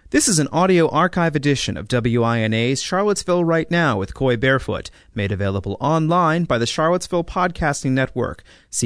This is an audio archive edition of WINA's Charlottesville Right Now with Coy Barefoot, made available online by the Charlottesville Podcasting Network,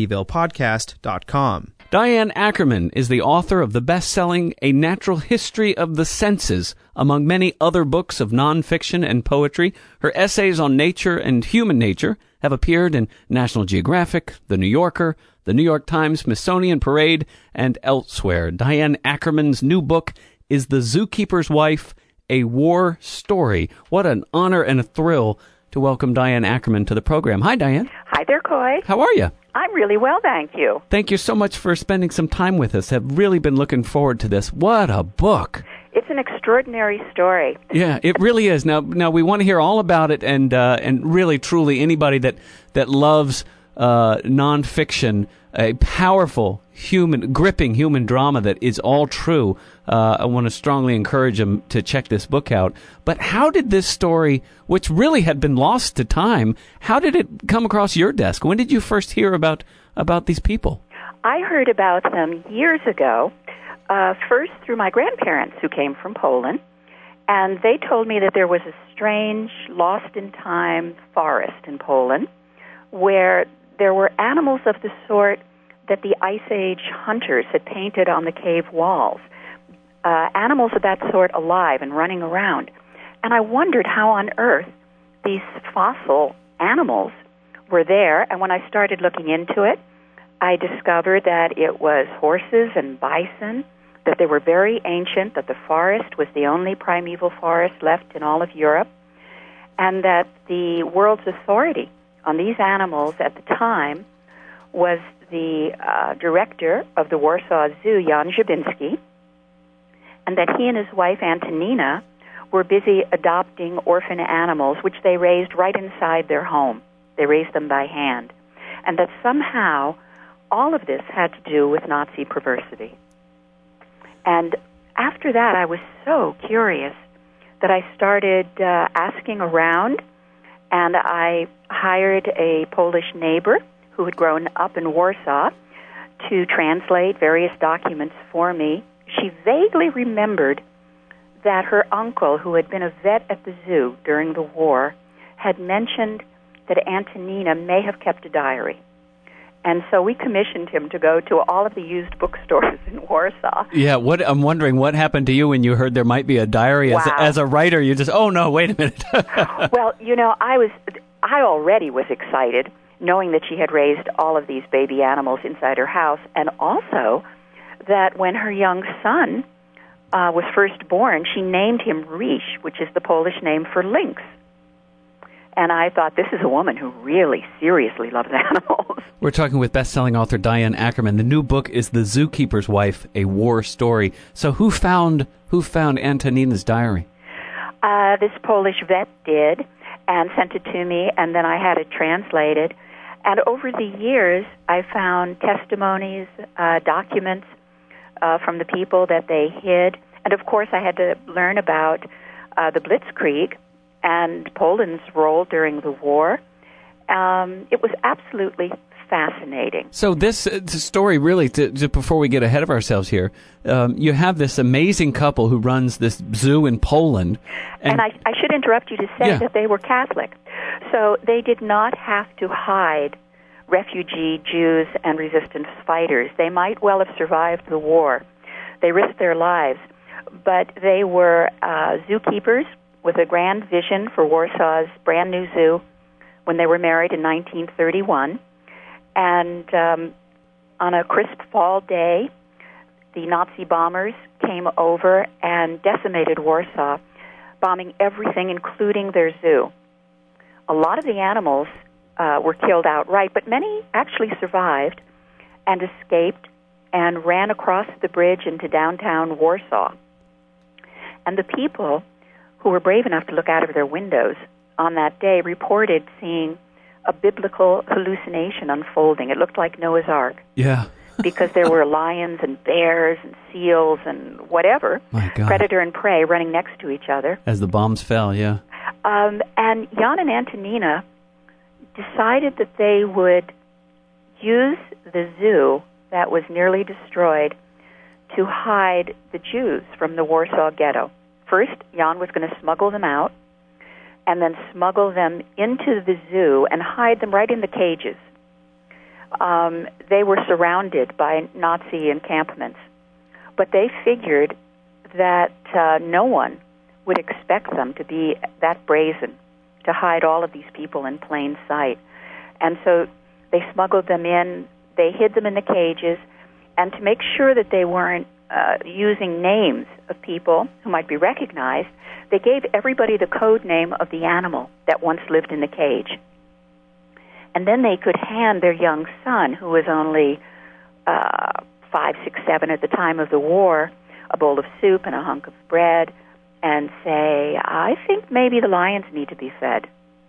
cvillepodcast.com. Diane Ackerman is the author of the best-selling A Natural History of the Senses, among many other books of nonfiction and poetry. Her essays on nature and human nature have appeared in National Geographic, The New Yorker, The New York Times, Smithsonian Parade, and elsewhere. Diane Ackerman's new book is The Zookeeper's Wife, A War Story. What an honor and a thrill to welcome Diane Ackerman to the program. Hi, Diane. Hi there, Coy. How are you? I'm really well, thank you. Thank you so much for spending some time with us. I've really been looking forward to this. What a book. It's an extraordinary story. Yeah, it really is. Now we want to hear all about it, and really, truly, anybody that loves nonfiction, a powerful, gripping human drama that is all true. I want to strongly encourage them to check this book out. But how did this story, which really had been lost to time, how did it come across your desk? When did you first hear about these people? I heard about them years ago, first through my grandparents who came from Poland, and they told me that there was a strange, lost-in-time forest in Poland where there were animals of the sort that the Ice Age hunters had painted on the cave walls. Animals of that sort alive and running around. And I wondered how on earth these fossil animals were there. And when I started looking into it, I discovered that it was horses and bison, that they were very ancient, that the forest was the only primeval forest left in all of Europe, and that the world's authority on these animals at the time was the director of the Warsaw Zoo, Jan Żabinski, and that he and his wife, Antonina, were busy adopting orphan animals, which they raised right inside their home. They raised them by hand. And that somehow all of this had to do with Nazi perversity. And after that, I was so curious that I started asking around, and I hired a Polish neighbor who had grown up in Warsaw to translate various documents for me. She vaguely remembered that her uncle, who had been a vet at the zoo during the war, had mentioned that Antonina may have kept a diary. And so we commissioned him to go to all of the used bookstores in Warsaw. Yeah, I'm wondering what happened to you when you heard there might be a diary. Wow. As a writer, you just, oh no, wait a minute. Well, I already was excited, knowing that she had raised all of these baby animals inside her house, and also that when her young son was first born, she named him Rish, which is the Polish name for lynx. And I thought, this is a woman who really seriously loves animals. We're talking with best-selling author Diane Ackerman. The new book is The Zookeeper's Wife, A War Story. So who found Antonina's diary? This Polish vet did, and sent it to me, and then I had it translated. And over the years, I found testimonies, documents from the people that they hid. And, of course, I had to learn about the Blitzkrieg and Poland's role during the war. It was absolutely fascinating. So this story, really, before we get ahead of ourselves here, you have this amazing couple who runs this zoo in Poland. And I should interrupt you to say that they were Catholic. So they did not have to hide refugee Jews and resistance fighters. They might well have survived the war. They risked their lives. But they were zookeepers with a grand vision for Warsaw's brand new zoo when they were married in 1931. And on a crisp fall day, the Nazi bombers came over and decimated Warsaw, bombing everything, including their zoo. A lot of the animals were killed outright, but many actually survived and escaped and ran across the bridge into downtown Warsaw. And the people who were brave enough to look out of their windows on that day reported seeing a biblical hallucination unfolding. It looked like Noah's Ark. Yeah. Because there were lions and bears and seals and whatever, predator and prey running next to each other. As the bombs fell, yeah. And Jan and Antonina decided that they would use the zoo that was nearly destroyed to hide the Jews from the Warsaw Ghetto. First, Jan was going to smuggle them out and then smuggle them into the zoo and hide them right in the cages. They were surrounded by Nazi encampments, but they figured that no one would expect them to be that brazen, to hide all of these people in plain sight. And so they smuggled them in, they hid them in the cages, and to make sure that they weren't using names of people who might be recognized, they gave everybody the code name of the animal that once lived in the cage. And then they could hand their young son, who was only 5, 6, 7 at the time of the war, a bowl of soup and a hunk of bread, and say, I think maybe the lions need to be fed.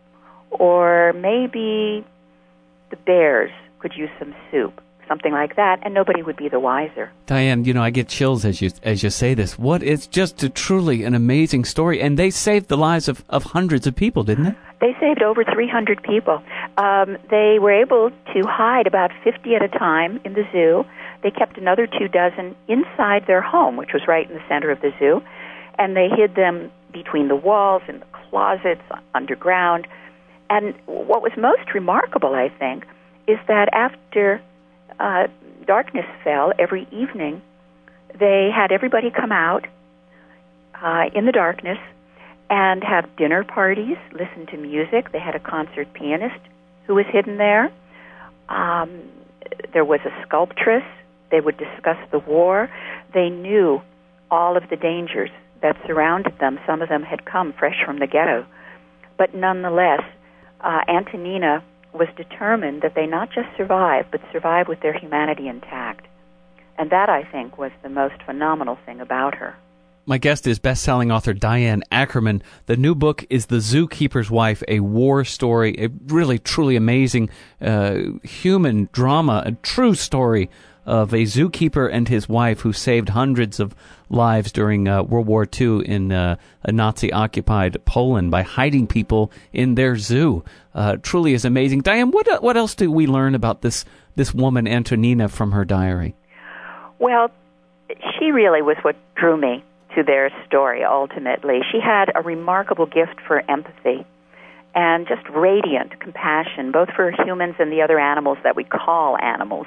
Or maybe the bears could use some soup, something like that, and nobody would be the wiser. Diane, I get chills as you say this. It's just truly an amazing story, and they saved the lives of hundreds of people, didn't they? They saved over 300 people. They were able to hide about 50 at a time in the zoo. They kept another 24 inside their home, which was right in the center of the zoo, and they hid them between the walls, in the closets, underground. And what was most remarkable, I think, is that after darkness fell every evening, they had everybody come out in the darkness and have dinner parties, listen to music. They had a concert pianist who was hidden there. There was a sculptress. They would discuss the war. They knew all of the dangers that surrounded them. Some of them had come fresh from the ghetto. But nonetheless, Antonina was determined that they not just survive, but survive with their humanity intact. And that, I think, was the most phenomenal thing about her. My guest is best-selling author Diane Ackerman. The new book is The Zookeeper's Wife, a war story, a really, truly amazing human drama, a true story of a zookeeper and his wife who saved hundreds of lives during World War II in a Nazi-occupied Poland by hiding people in their zoo. Truly is amazing. Diane, what else do we learn about this woman, Antonina, from her diary? Well, she really was what drew me to their story, ultimately. She had a remarkable gift for empathy and just radiant compassion, both for humans and the other animals that we call animals.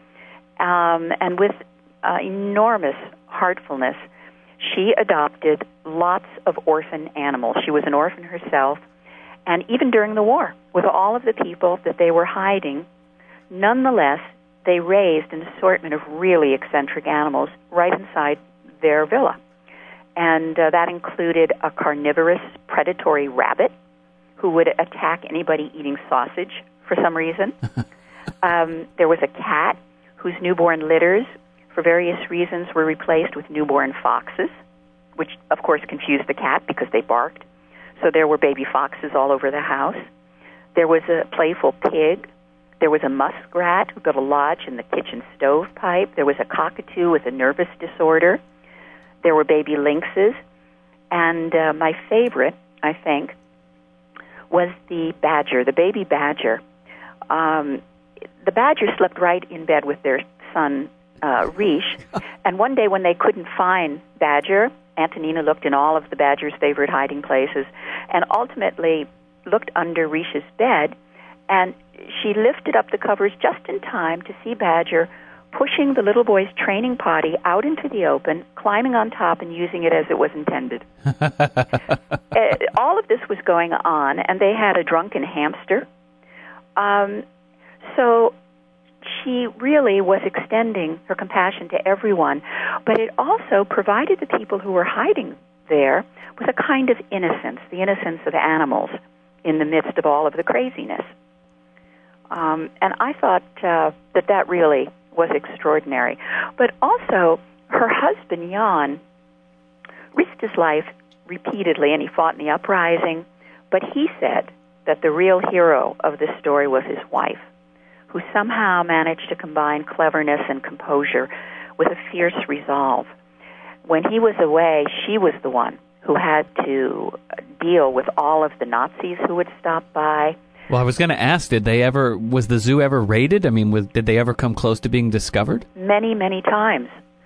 And with enormous heartfulness, she adopted lots of orphan animals. She was an orphan herself, and even during the war, with all of the people that they were hiding, nonetheless, they raised an assortment of really eccentric animals right inside their villa. And that included a carnivorous, predatory rabbit who would attack anybody eating sausage for some reason. There was a cat whose newborn litters, for various reasons, were replaced with newborn foxes, which, of course, confused the cat because they barked. So there were baby foxes all over the house. There was a playful pig. There was a muskrat who built a lodge in the kitchen stovepipe. There was a cockatoo with a nervous disorder. There were baby lynxes. And my favorite, I think, was the badger, the baby badger. The badger slept right in bed with their son, Riche. And one day when they couldn't find Badger, Antonina looked in all of the badger's favorite hiding places and ultimately looked under Riche's bed, and she lifted up the covers just in time to see Badger pushing the little boy's training potty out into the open, climbing on top and using it as it was intended. All of this was going on, and they had a drunken hamster. So she really was extending her compassion to everyone, but it also provided the people who were hiding there with a kind of innocence, the innocence of animals in the midst of all of the craziness. And I thought that really was extraordinary. But also, her husband, Jan, risked his life repeatedly, and he fought in the uprising, but he said that the real hero of this story was his wife, who somehow managed to combine cleverness and composure with a fierce resolve. When he was away, she was the one who had to deal with all of the Nazis who would stop by. Well, I was going to ask, was the zoo ever raided? I mean, did they ever come close to being discovered? Many, many times.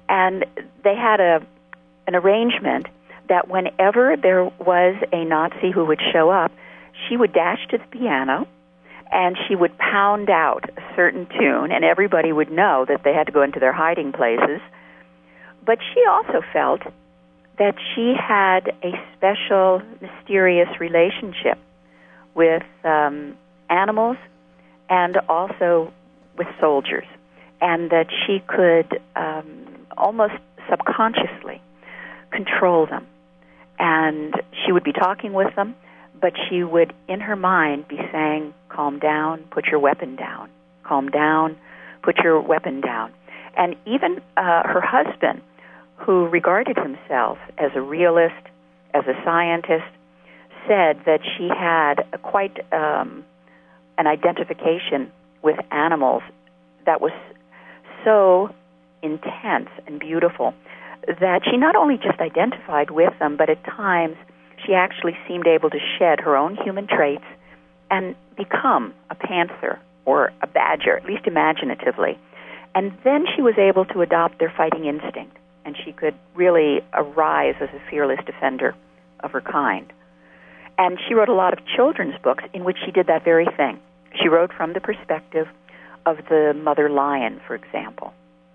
And they had an arrangement that whenever there was a Nazi who would show up, she would dash to the piano and she would pound out a certain tune, and everybody would know that they had to go into their hiding places. But she also felt that she had a special, mysterious relationship with animals and also with soldiers, and that she could almost subconsciously control them. And she would be talking with them, but she would, in her mind, be saying, "Calm down, put your weapon down. Calm down, put your weapon down." And even her husband, who regarded himself as a realist, as a scientist, said that she had quite an identification with animals that was so intense and beautiful that she not only just identified with them, but at times she actually seemed able to shed her own human traits and become a panther or a badger, at least imaginatively. And then she was able to adopt their fighting instinct, and she could really arise as a fearless defender of her kind. And she wrote a lot of children's books in which she did that very thing. She wrote from the perspective of the mother lion, for example.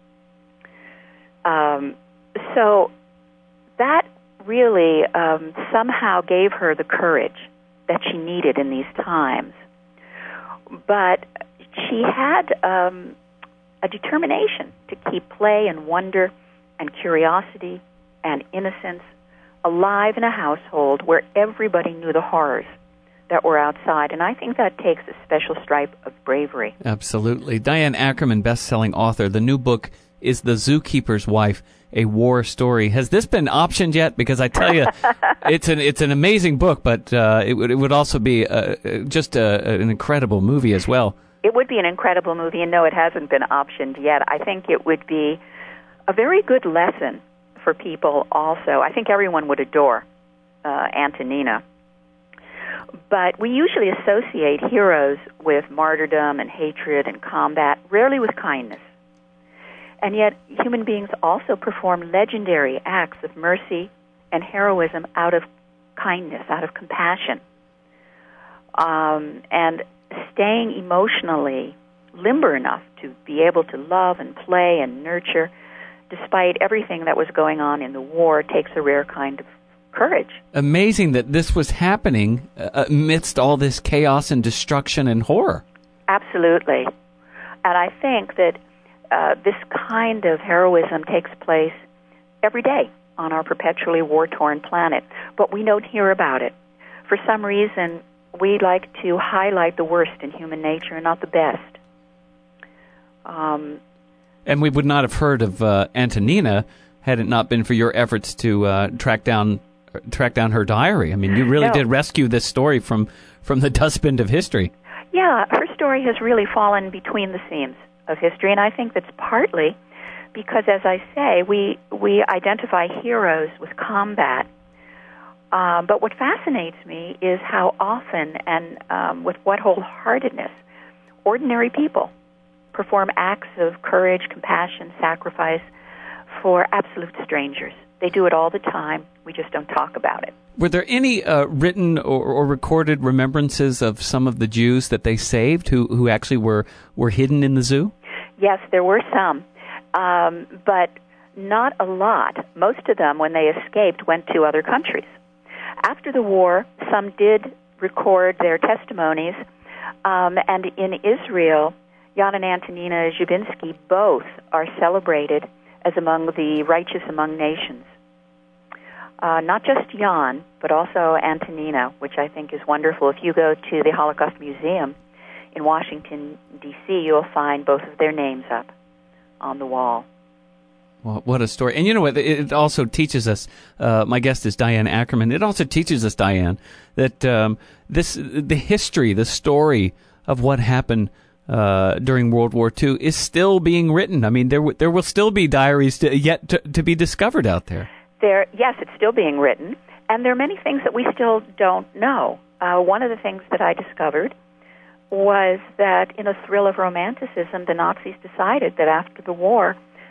So that really somehow gave her the courage that she needed in these times. But she had a determination to keep play and wonder and curiosity and innocence alive in a household where everybody knew the horrors that were outside. And I think that takes a special stripe of bravery. Absolutely. Diane Ackerman, best-selling author. The new book is The Zookeeper's Wife, a war story. Has this been optioned yet? Because I tell you, it's an amazing book, but it would also be just an incredible movie as well. It would be an incredible movie, and no, it hasn't been optioned yet. I think it would be a very good lesson for people also. I think everyone would adore Antonina. But we usually associate heroes with martyrdom and hatred and combat, rarely with kindness. And yet, human beings also perform legendary acts of mercy and heroism out of kindness, out of compassion. And staying emotionally limber enough to be able to love and play and nurture, despite everything that was going on in the war, takes a rare kind of courage. Amazing that this was happening amidst all this chaos and destruction and horror. Absolutely. And I think that this kind of heroism takes place every day on our perpetually war-torn planet, but we don't hear about it. For some reason, we like to highlight the worst in human nature and not the best. And we would not have heard of Antonina had it not been for your efforts to track down her diary. I mean, you really did rescue this story from the dustbin of history. Yeah, her story has really fallen between the seams of history, and I think that's partly because, as I say, we identify heroes with combat. But what fascinates me is how often and with what wholeheartedness ordinary people perform acts of courage, compassion, sacrifice for absolute strangers. They do it all the time. We just don't talk about it. Were there any written or recorded remembrances of some of the Jews that they saved who actually were hidden in the zoo? Yes, there were some, but not a lot. Most of them, when they escaped, went to other countries. After the war, some did record their testimonies, and in Israel, Jan and Antonina Zhubinsky both are celebrated as among the righteous among nations. Not just Jan, but also Antonina, which I think is wonderful. If you go to the Holocaust Museum in Washington, D.C., you'll find both of their names up on the wall. Well, what a story. And you know what? It also teaches us, my guest is Diane Ackerman, it also teaches us, Diane, that the history, the story of what happened during World War II is still being written. I mean, there will still be diaries yet to be discovered out there. Yes, it's still being written, and there are many things that we still don't know. One of the things that I discovered was that in a thrill of romanticism, the Nazis decided that after the war,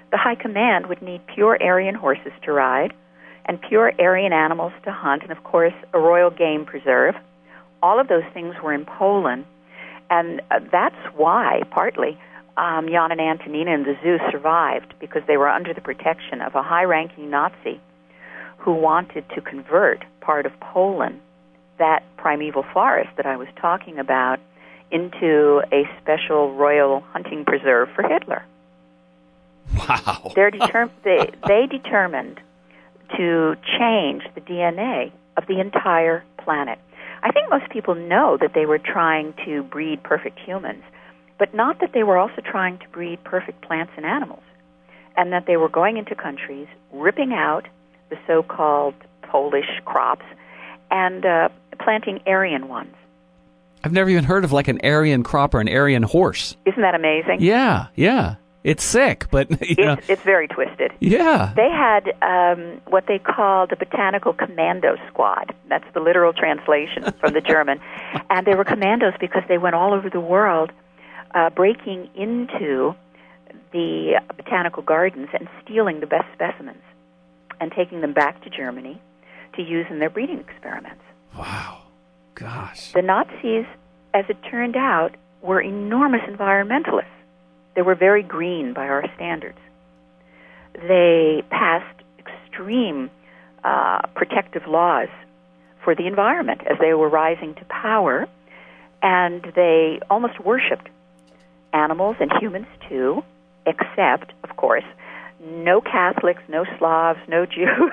the High Command would need pure Aryan horses to ride and pure Aryan animals to hunt, and, of course, a royal game preserve. All of those things were in Poland, and that's why, partly, Jan and Antonina and the zoo survived, because they were under the protection of a high-ranking Nazi who wanted to convert part of Poland, that primeval forest that I was talking about, into a special royal hunting preserve for Hitler. Wow. They determined to change the DNA of the entire planet. I think most people know that they were trying to breed perfect humans, but not that they were also trying to breed perfect plants and animals, and that they were going into countries, ripping out the so-called Polish crops, and planting Aryan ones. I've never even heard of like an Aryan crop or an Aryan horse. Isn't that amazing? Yeah. It's sick, but it's very twisted. Yeah. They had what they called the Botanical Commando Squad. That's the literal translation from the German. And they were commandos because they went all over the world breaking into the botanical gardens and stealing the best specimens and taking them back to Germany to use in their breeding experiments. Wow. Gosh. The Nazis, as it turned out, were enormous environmentalists. They were very green by our standards. They passed extreme protective laws for the environment as they were rising to power, and they almost worshipped animals and humans too, except, of course, no Catholics, no Slavs, no Jews,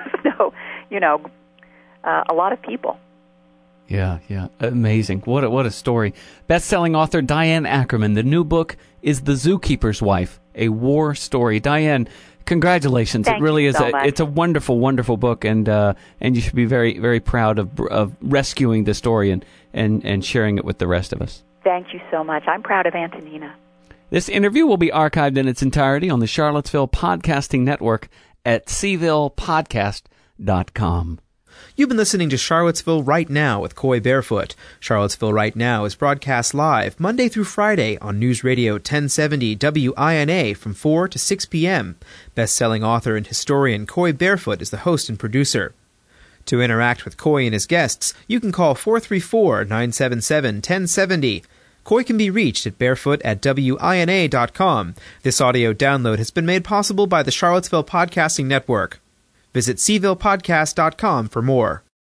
a lot of people. Yeah. Amazing. What a story. Best-selling author Diane Ackerman. The new book is The Zookeeper's Wife, a war story. Diane, congratulations. Thank it really you is. So much. It's a wonderful, wonderful book, and you should be very, very proud of rescuing the story and sharing it with the rest of us. Thank you so much. I'm proud of Antonina. This interview will be archived in its entirety on the Charlottesville Podcasting Network at cvillepodcast.com. You've been listening to Charlottesville Right Now with Coy Barefoot. Charlottesville Right Now is broadcast live Monday through Friday on News Radio 1070 WINA from 4 to 6 p.m. Best-selling author and historian Coy Barefoot is the host and producer. To interact with Coy and his guests, you can call 434-977-1070. Coy can be reached at barefoot@wina.com. This audio download has been made possible by the Charlottesville Podcasting Network. Visit cvillepodcast.com for more.